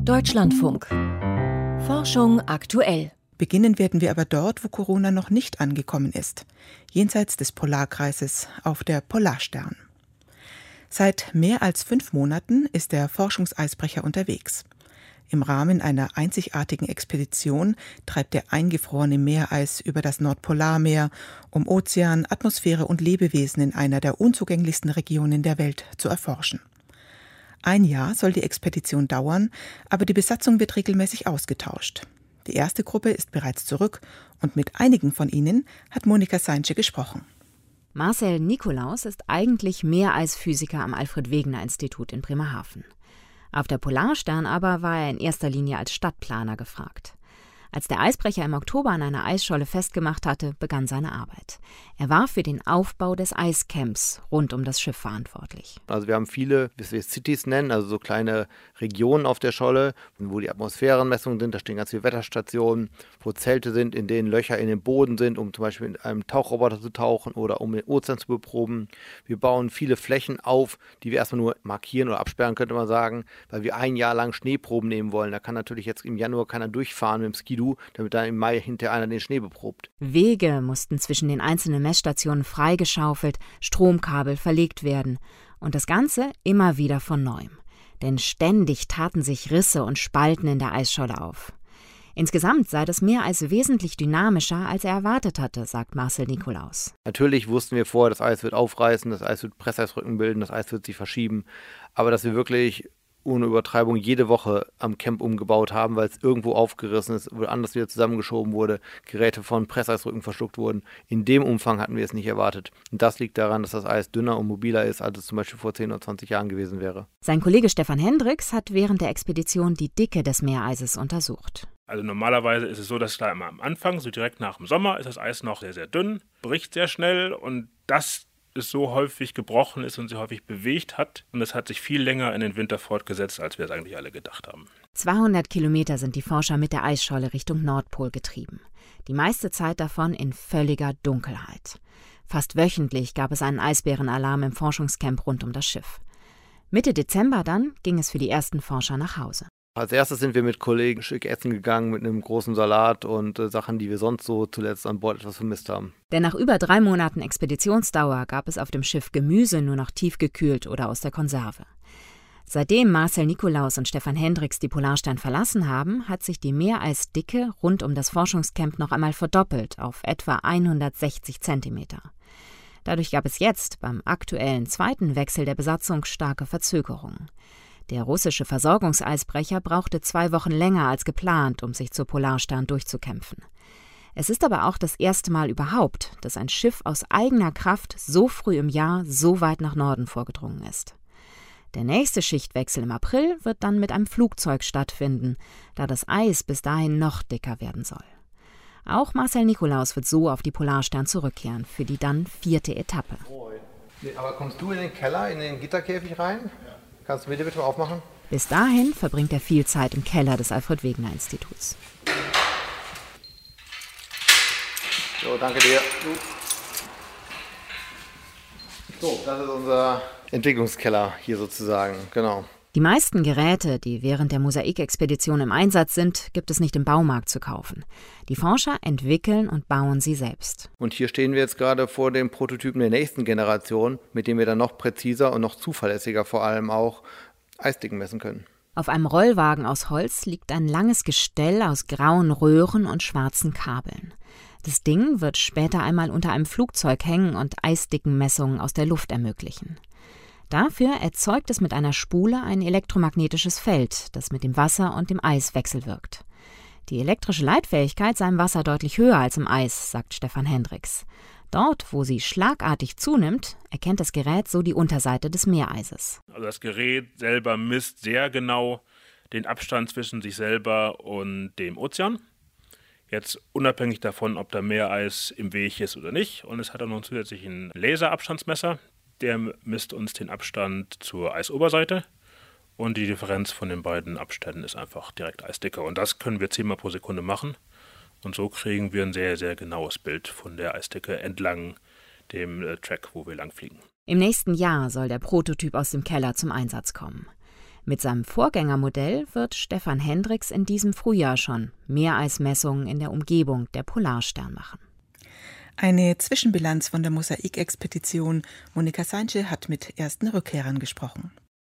Deutschlandfunk. Forschung aktuell. Beginnen werden wir aber dort, wo Corona noch nicht angekommen ist. Jenseits des Polarkreises, auf der Polarstern. Seit mehr als 5 Monaten ist der Forschungseisbrecher unterwegs. Im Rahmen einer einzigartigen Expedition treibt der eingefrorene Meereis über das Nordpolarmeer, um Ozean, Atmosphäre und Lebewesen in einer der unzugänglichsten Regionen der Welt zu erforschen. 1 Jahr soll die Expedition dauern, aber die Besatzung wird regelmäßig ausgetauscht. Die erste Gruppe ist bereits zurück und mit einigen von ihnen hat Monika Seinsche gesprochen. Marcel Nikolaus ist eigentlich Meereisphysiker am Alfred-Wegener-Institut in Bremerhaven. Auf der Polarstern aber war er in erster Linie als Stadtplaner gefragt. Als der Eisbrecher im Oktober an einer Eisscholle festgemacht hatte, begann seine Arbeit. Er war für den Aufbau des Eiscamps rund um das Schiff verantwortlich. Also wir haben viele, wie wir Cities nennen, also so kleine Regionen auf der Scholle, wo die Atmosphärenmessungen sind, da stehen ganz viele Wetterstationen, wo Zelte sind, in denen Löcher in den Boden sind, um zum Beispiel mit einem Tauchroboter zu tauchen oder um den Ozean zu beproben. Wir bauen viele Flächen auf, die wir erstmal nur markieren oder absperren, könnte man sagen, weil wir 1 Jahr lang Schneeproben nehmen wollen. Da kann natürlich jetzt im Januar keiner durchfahren mit dem Ski-Doo, damit dann im Mai hinterher einer den Schnee beprobt. Wege mussten zwischen den einzelnen Messstationen freigeschaufelt, Stromkabel verlegt werden. Und das Ganze immer wieder von Neuem. Denn ständig taten sich Risse und Spalten in der Eisscholle auf. Insgesamt sei das Meereis wesentlich dynamischer, als er erwartet hatte, sagt Marcel Nikolaus. Natürlich wussten wir vorher, das Eis wird aufreißen, das Eis wird Presseisrücken bilden, das Eis wird sich verschieben. Aber dass wir wirklich ohne Übertreibung jede Woche am Camp umgebaut haben, weil es irgendwo aufgerissen ist, woanders wieder zusammengeschoben wurde, Geräte von Presseisrücken verschluckt wurden. In dem Umfang hatten wir es nicht erwartet. Und das liegt daran, dass das Eis dünner und mobiler ist, als es zum Beispiel vor 10 oder 20 Jahren gewesen wäre. Sein Kollege Stefan Hendricks hat während der Expedition die Dicke des Meereises untersucht. Also normalerweise ist es so, dass da immer am Anfang, so direkt nach dem Sommer, ist das Eis noch sehr, sehr dünn, bricht sehr schnell und das es so häufig gebrochen ist und sich häufig bewegt hat. Und es hat sich viel länger in den Winter fortgesetzt, als wir es eigentlich alle gedacht haben. 200 Kilometer sind die Forscher mit der Eisscholle Richtung Nordpol getrieben. Die meiste Zeit davon in völliger Dunkelheit. Fast wöchentlich gab es einen Eisbärenalarm im Forschungscamp rund um das Schiff. Mitte Dezember dann ging es für die ersten Forscher nach Hause. Als erstes sind wir mit Kollegen schick essen gegangen mit einem großen Salat und Sachen, die wir sonst so zuletzt an Bord etwas vermisst haben. Denn nach über 3 Monaten Expeditionsdauer gab es auf dem Schiff Gemüse nur noch tiefgekühlt oder aus der Konserve. Seitdem Marcel Nikolaus und Stefan Hendricks die Polarstern verlassen haben, hat sich die Meereisdicke rund um das Forschungscamp noch einmal verdoppelt auf etwa 160 Zentimeter. Dadurch gab es jetzt beim aktuellen 2. Wechsel der Besatzung starke Verzögerungen. Der russische Versorgungseisbrecher brauchte 2 Wochen länger als geplant, um sich zur Polarstern durchzukämpfen. Es ist aber auch das erste Mal überhaupt, dass ein Schiff aus eigener Kraft so früh im Jahr so weit nach Norden vorgedrungen ist. Der nächste Schichtwechsel im April wird dann mit einem Flugzeug stattfinden, da das Eis bis dahin noch dicker werden soll. Auch Marcel Nikolaus wird so auf die Polarstern zurückkehren, für die dann 4. Etappe. Aber kommst du in den Keller, in den Gitterkäfig rein? Ja. Kannst du mir bitte mal aufmachen? Bis dahin verbringt er viel Zeit im Keller des Alfred-Wegener-Instituts. So, danke dir. So, das ist unser Entwicklungskeller hier sozusagen, genau. Die meisten Geräte, die während der Mosaikexpedition im Einsatz sind, gibt es nicht im Baumarkt zu kaufen. Die Forscher entwickeln und bauen sie selbst. Und hier stehen wir jetzt gerade vor dem Prototypen der nächsten Generation, mit dem wir dann noch präziser und noch zuverlässiger vor allem auch Eisdicken messen können. Auf einem Rollwagen aus Holz liegt ein langes Gestell aus grauen Röhren und schwarzen Kabeln. Das Ding wird später einmal unter einem Flugzeug hängen und Eisdickenmessungen aus der Luft ermöglichen. Dafür erzeugt es mit einer Spule ein elektromagnetisches Feld, das mit dem Wasser und dem Eis wechselwirkt. Die elektrische Leitfähigkeit sei im Wasser deutlich höher als im Eis, sagt Stefan Hendricks. Dort, wo sie schlagartig zunimmt, erkennt das Gerät so die Unterseite des Meereises. Also das Gerät selber misst sehr genau den Abstand zwischen sich selber und dem Ozean. Jetzt unabhängig davon, ob da Meereis im Weg ist oder nicht. Und es hat auch noch einen zusätzlichen Laserabstandsmesser. Der misst uns den Abstand zur Eisoberseite und die Differenz von den beiden Abständen ist einfach direkt Eisdicke. Und das können wir 10 Mal pro Sekunde machen und so kriegen wir ein sehr, sehr genaues Bild von der Eisdicke entlang dem Track, wo wir lang fliegen. Im nächsten Jahr soll der Prototyp aus dem Keller zum Einsatz kommen. Mit seinem Vorgängermodell wird Stefan Hendricks in diesem Frühjahr schon mehr als Messungen in der Umgebung der Polarstern machen. Eine Zwischenbilanz von der Mosaik-Expedition. Monika Seinche hat mit ersten Rückkehrern gesprochen.